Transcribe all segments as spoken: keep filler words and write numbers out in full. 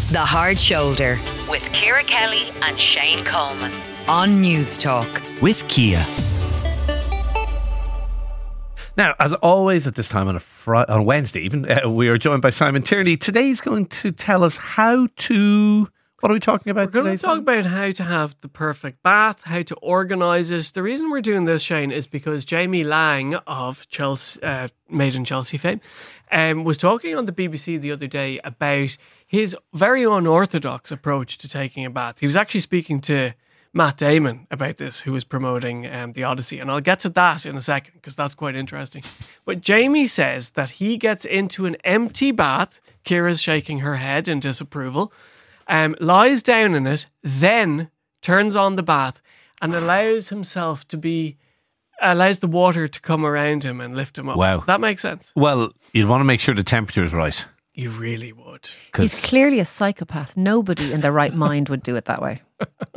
The Hard Shoulder with Ciara Kelly and Shane Coleman on News Talk. With Kia. Now, as always at this time on a Friday, on Wednesday even, uh, we are joined by Simon Tierney. Today he's going to tell us how to... What are we talking about We're today? going to talk about how to have the perfect bath, how to organise it. The reason we're doing this, Shane, is because Jamie Lang of Chelsea, uh, Made in Chelsea fame, um, was talking on the B B C the other day about his very unorthodox approach to taking a bath. He was actually speaking to Matt Damon about this, who was promoting um, The Odyssey. And I'll get to that in a second, because that's quite interesting. But Jamie says that he gets into an empty bath. Ciara's shaking her head in disapproval. Um, lies down in it, then turns on the bath and allows himself to be, allows the water to come around him and lift him up. Wow. Does that make sense? Well, you'd want to make sure the temperature is right. You really would. He's clearly a psychopath. Nobody in their right mind would do it that way.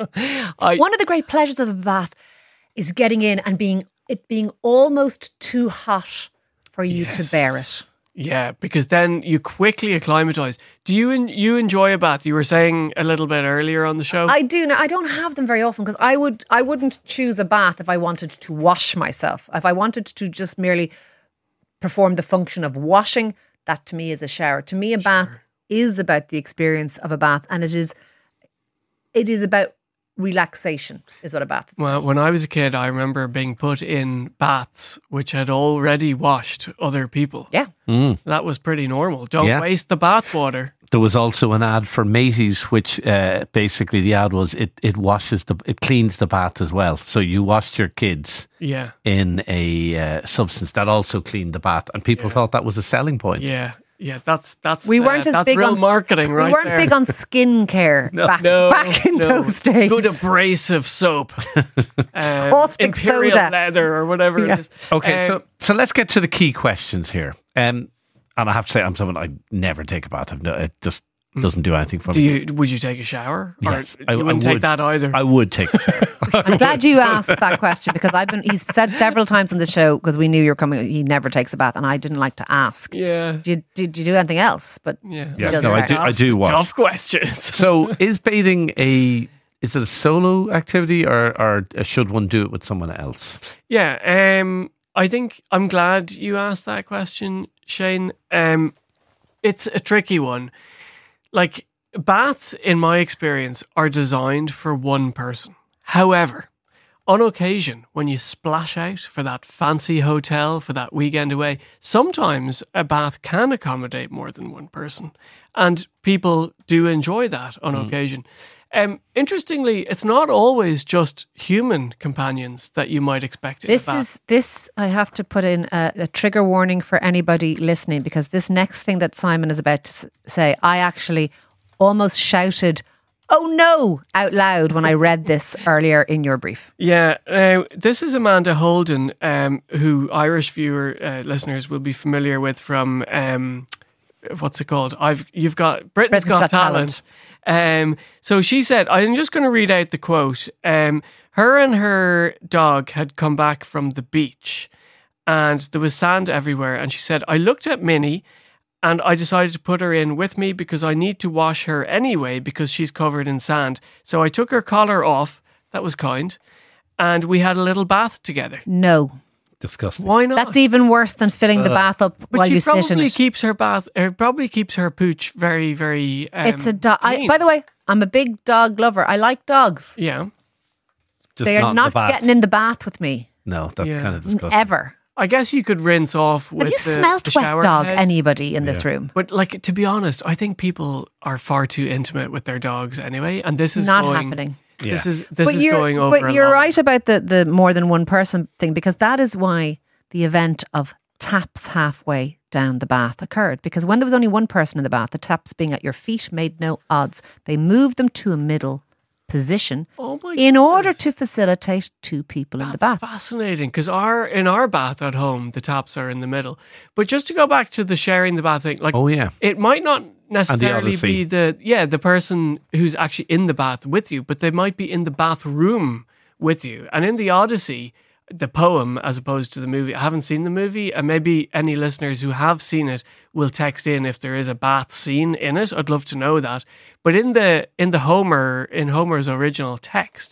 I, One of the great pleasures of a bath is getting in and being it being almost too hot for you Yes. to bear it. Yeah, because then you quickly acclimatise. Do you en- you enjoy a bath? You were saying a little bit earlier on the show. I do. Now, I don't have them very often because I would I wouldn't choose a bath if I wanted to wash myself. If I wanted to just merely perform the function of washing, that to me is a shower. To me, a bath is about the experience of a bath, and it is it is about relaxation is what a bath is. Well, when I was a kid, I remember being put in baths which had already washed other people. Yeah. Mm. That was pretty normal. Don't Yeah. waste the bath water. There was also an ad for Mateys, which uh, basically the ad was it, it washes the it cleans the bath as well. So you washed your kids Yeah. in a uh, substance that also cleaned the bath, and people Yeah. thought that was a selling point. Yeah. Yeah, that's that's We weren't uh, as that's big real on marketing, right We weren't there. big on skin care back, no, back in no. those days. Good abrasive soap, um, Caustic imperial soda. leather, or whatever Yeah. it is. Okay, Um, so so let's get to the key questions here. Um, and I have to say, I'm someone I never take a bath. I've no, it just doesn't do anything for do me. you would you take a shower? Yes, or I- you I wouldn't would. take that either. I would take a shower. I'm glad you asked that question because I've been. He's said several times on the show because we knew you were coming. He never takes a bath, and I didn't like to ask. yeah, Did you, did you do anything else? But yeah. he Yes, does no, I right. do. I do wash. Tough questions. So, is bathing a is it a solo activity, or or should one do it with someone else? Yeah, um, I think I'm glad you asked that question, Shane. Um, it's a tricky one. Like, baths, in my experience, are designed for one person. However, on occasion, when you splash out for that fancy hotel, for that weekend away, sometimes a bath can accommodate more than one person. And people do enjoy that on occasion. Um, interestingly, it's not always just human companions that you might expect in This a bath. is this. I have to put in a, a trigger warning for anybody listening because this next thing that Simon is about to s- say, I actually almost shouted, "Oh no!" out loud when I read this earlier in your brief. Yeah, now this is Amanda Holden, um, who Irish viewer uh, listeners will be familiar with from um, what's it called? I've you've got Britain's, Britain's Got, Got Talent. Um, so she said, I'm just going to read out the quote. Um, her and her dog had come back from the beach, and there was sand everywhere. And she said, I looked at Minnie. And I decided to put her in with me because I need to wash her anyway because she's covered in sand. So I took her collar off. That was kind. And we had a little bath together. No, Disgusting. Why not? that's even worse than filling the bath up but while she you sit in probably it. keeps her bath, or probably keeps her pooch very, very um, It's a dog. clean. By the way, I'm a big dog lover. I like dogs. Yeah. Just They are in not the bath. getting in the bath with me No, that's Yeah. kind of disgusting. ever. I guess you could rinse off with Have you the, smelt the wet shower dog? head. Anybody in this room? But like, to be honest, I think people are far too intimate with their dogs anyway. And this is Not going, happening. This Yeah. is this but is you're, going over. But a you're lot. right about the, the more than one person thing because that is why the event of taps halfway down the bath occurred. Because when there was only one person in the bath, the taps being at your feet made no odds. They moved them to a middle position Oh my in order goodness. to facilitate two people in the That's bath. fascinating because our in our bath at home the taps are in the middle. But just to go back to the sharing the bath thing, like Oh yeah. it might not necessarily Odyssey. be the yeah the person who's actually in the bath with you, but they might be in the bathroom with you. And in the Odyssey, the poem as opposed to the movie. I haven't seen the movie, and maybe any listeners who have seen it will text in if there is a bath scene in it. I'd love to know that. But in the in the Homer in Homer's original text,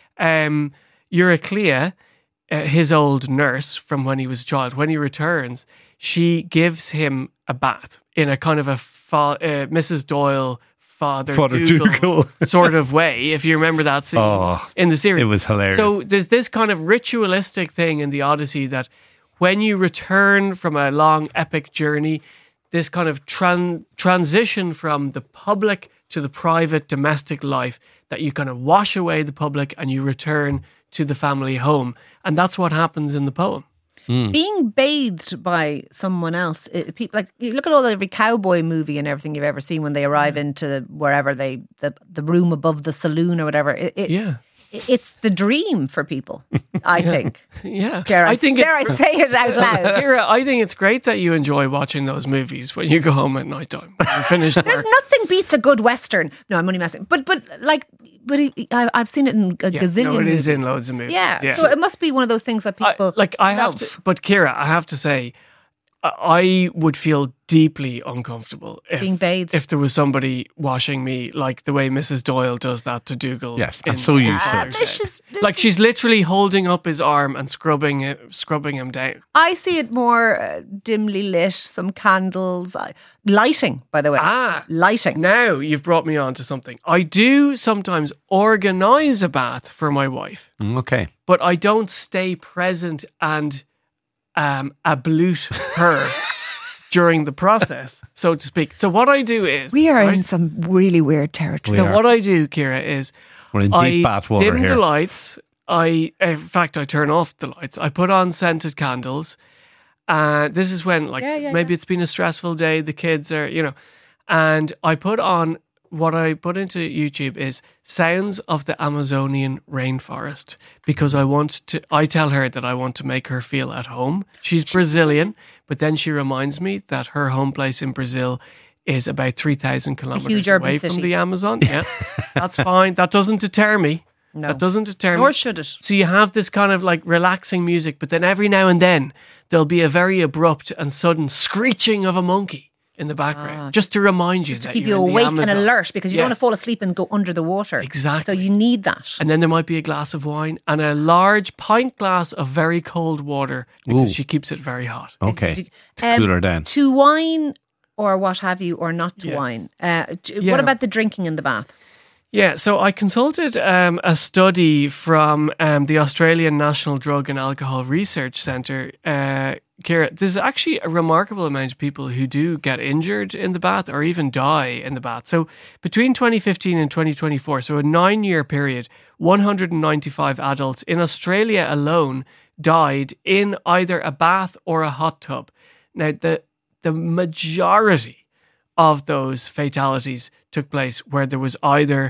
um, Euryclea, uh, his old nurse from when he was a child, when he returns, she gives him a bath in a kind of a fa- uh, Missus Doyle. Father, Father Dougal, Dougal. sort of way, if you remember that scene Oh, in the series. it was hilarious. So there's this kind of ritualistic thing in the Odyssey that when you return from a long epic journey, this kind of tran- transition from the public to the private domestic life, that you kind of wash away the public and you return to the family home. And that's what happens in the poem. Being bathed by someone else, it, people like you look at all every cowboy movie and everything you've ever seen when they arrive into wherever they the, the room above the saloon or whatever. It, it, Yeah. it- it's the dream for people. I think. Yeah. Dare I, I think dare I it's say it out loud? Kira, I think it's great that you enjoy watching those movies when you go home at night time. You finish There's work. nothing beats a good western. No, I'm only messing. But but like, but he, I, I've seen it in a Yeah, gazillion. no, it is in movies. loads of movies. Yeah. Yeah. So it must be one of those things that people I, like I have love. to, but Kira, I have to say, I- I would feel deeply uncomfortable if, Being bathed. if there was somebody washing me like the way Missus Doyle does that to Dougal. Yes, in and so you Father's should. This Day. is- this like is- she's literally holding up his arm and scrubbing it, scrubbing him down. I see it more uh, dimly lit, some candles, uh, lighting. By the way, Ah. lighting. Now you've brought me on to something. I do sometimes organise a bath for my wife, Mm, okay. but I don't stay present and um, ablute her during the process, so to speak. So what I do is We are right? in some really weird territory. We So are. what I do, Kira, is We're in I deep bath water dim here. the lights. I, in fact, I turn off the lights. I put on scented candles. Uh, this is when, like, Yeah, yeah, maybe it's been a stressful day. The kids are, you know, and I put on what I put into YouTube is sounds of the Amazonian rainforest, because I want to. I tell her that I want to make her feel at home. She's Brazilian, but then she reminds me that her home place in Brazil is about three thousand kilometers huge urban away city. from the Amazon. Yeah, that's fine. That doesn't deter me. No. That doesn't deter Nor me. should it. So you have this kind of like relaxing music, but then every now and then there'll be a very abrupt and sudden screeching of a monkey in the background, just to remind you Ah. Just to that keep you're you in the awake and Amazon. alert, because you don't want Yes. to fall asleep and go under the water. Exactly. So you need that. And then there might be a glass of wine and a large pint glass of very cold water, because Ooh. she keeps it very hot. Okay. Do- To um, cool her down. To wine or what have you, or not to Yes. wine. Uh, d- Yeah. What about the drinking in the bath? Yeah, so I consulted um, a study from um, the Australian National Drug and Alcohol Research Centre. Uh, Ciara, there's actually a remarkable amount of people who do get injured in the bath or even die in the bath. So between twenty fifteen and twenty twenty-four, so a nine-year period, one hundred ninety-five adults in Australia alone died in either a bath or a hot tub. Now, the the majority of those fatalities took place where there was either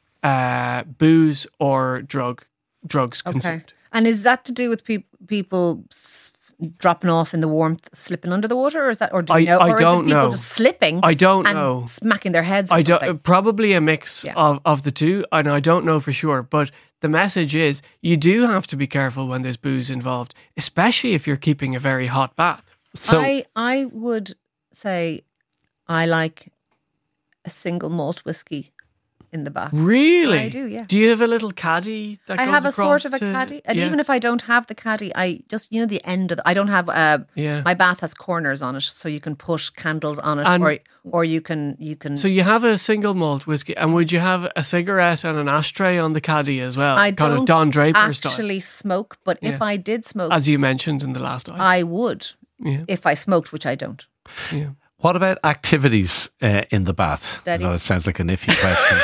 uh, booze or drug drugs consumed. And is that to do with peop people s- dropping off in the warmth, slipping under the water, or is that, or do you I- know, I or don't is it people know. just slipping? I don't and know. smacking their heads. Or I don't something? probably a mix Yeah. of, of the two, and I don't know for sure. But the message is you do have to be careful when there's booze involved, especially if you're keeping a very hot bath. So I I would say I like a single malt whiskey in the bath. Really? I do, yeah. Do you have a little caddy that I goes have a across sort of a to- caddy, and yeah. even if I don't have the caddy, I just you know the end of the, I don't have uh, Yeah. my bath has corners on it, so you can put candles on it, And- or or you can you can. So you have a single malt whiskey, and would you have a cigarette and an ashtray on the caddy as well? I kind don't of Don Draper style, actually smoke, but if Yeah. I did smoke, as you mentioned in the last time. I would. Yeah. If I smoked, which I don't. yeah. what about activities uh, in the bath? Steady. I know it sounds like an iffy question.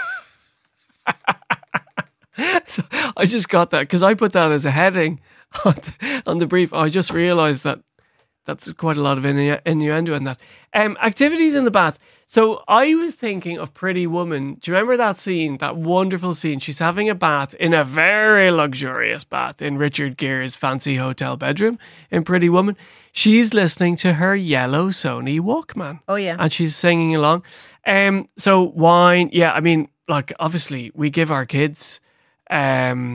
So I just got that because I put that as a heading on the, on the brief. I just realised that that's quite a lot of innu- innuendo in that. Um, activities in the bath. So I was thinking of Pretty Woman. Do you remember that scene, that wonderful scene? She's having a bath in a very luxurious bath in Richard Gere's fancy hotel bedroom in Pretty Woman. She's listening to her yellow Sony Walkman. Oh, yeah. And she's singing along. Um, so wine, yeah, I mean, like obviously we give our kids um,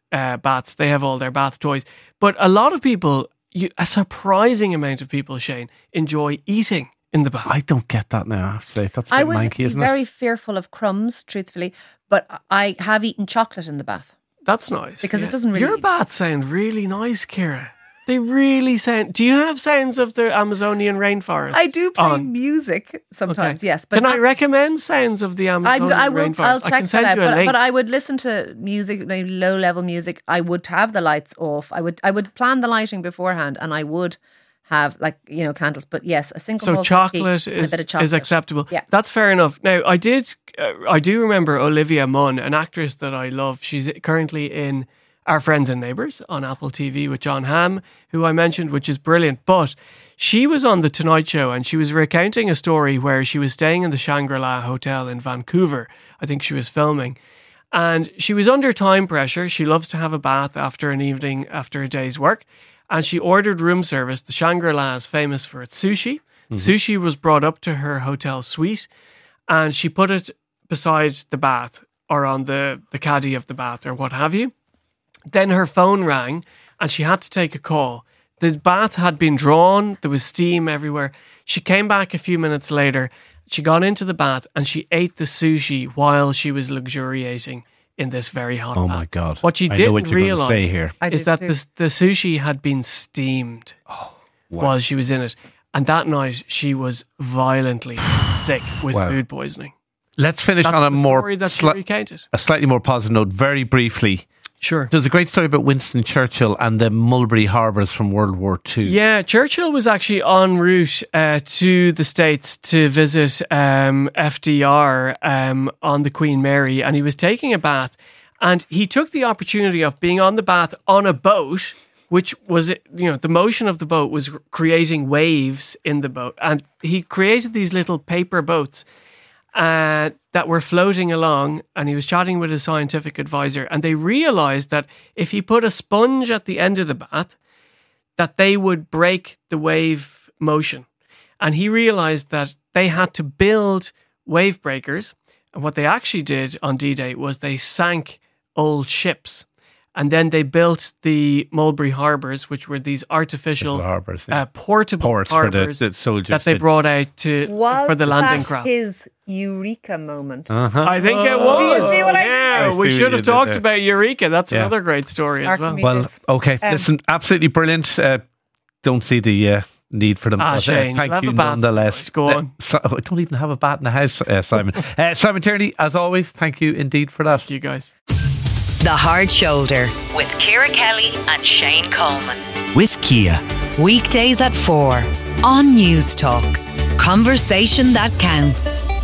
uh, baths. They have all their bath toys. But a lot of people, you, a surprising amount of people, Shane, enjoy eating in the bath. I don't get that now, I have to say. That's a I bit would manky, be isn't very it? fearful of crumbs, truthfully, but I have eaten chocolate in the bath. That's nice. Because it doesn't really- Your baths sound really nice, Ciara. They really sound... Do you have sounds of the Amazonian rainforest? I do play on? music sometimes, Okay. yes. But Can I not- recommend sounds of the I, Amazonian I will. rainforest? I'll I check can send that out. you a But, link. but I would listen to music, maybe low level music. I would have the lights off. I would. I would plan the lighting beforehand, and I would have like you know candles. But yes, a single So malt chocolate whiskey and a is, bit of chocolate is acceptable. Yeah. That's fair enough. Now, I did, uh, I do remember Olivia Munn, an actress that I love. She's currently in Our Friends and Neighbours on Apple T V with John Hamm, who I mentioned, which is brilliant. But she was on The Tonight Show and she was recounting a story where she was staying in the Shangri-La Hotel in Vancouver. I think she was filming. And she was under time pressure. She loves to have a bath after an evening, after a day's work. And she ordered room service. The Shangri-La is famous for its sushi. Mm-hmm. Sushi was brought up to her hotel suite and she put it beside the bath or on the, the caddy of the bath or what have you. Then her phone rang and she had to take a call. The bath had been drawn. There was steam everywhere. She came back a few minutes later. She got into the bath and she ate the sushi while she was luxuriating in this very hot Oh bath. my God. What she I know didn't what you're gonna realise say here. I is do that too. the, the sushi had been steamed Wow. while she was in it. And that night she was violently sick with Wow. food poisoning. Let's finish That's on a the more story that she sli- recounted. a slightly more positive note, very briefly. Sure. There's a great story about Winston Churchill and the Mulberry Harbours from World War Two. Yeah, Churchill was actually en route uh, to the States to visit um, F D R um, on the Queen Mary, and he was taking a bath, and he took the opportunity of being on the bath on a boat, which was, you know, the motion of the boat was creating waves in the boat, and he created these little paper boats uh, that were floating along, and he was chatting with his scientific advisor, and they realized that if he put a sponge at the end of the bath, that they would break the wave motion. And he realized that they had to build wave breakers, and what they actually did on D-Day was they sank old ships. And then they built the Mulberry Harbours, which were these artificial Artificial harbours, yeah. uh, portable Ports for the- harbours the soldiers that they to- brought out to Was for the landing that craft. his eureka moment? Uh-huh. I think it was. Do you see what I mean? yeah, I see we what should you have did talked there. about Eureka. That's Yeah. another great story as well. Archimedes. Well, Yes. okay. Um, Listen, absolutely brilliant. Uh, don't see the uh, need for them. Ah, but, uh, Shane, thank you'll have you a bath nonetheless. tonight. Go Uh, on. so, I don't even have a bat in the house, uh, Simon. uh, Simon Tierney, as always, thank you indeed for that. You guys. The Hard Shoulder with Ciara Kelly and Shane Coleman. With Kia. Weekdays at four on News Talk. Conversation that counts.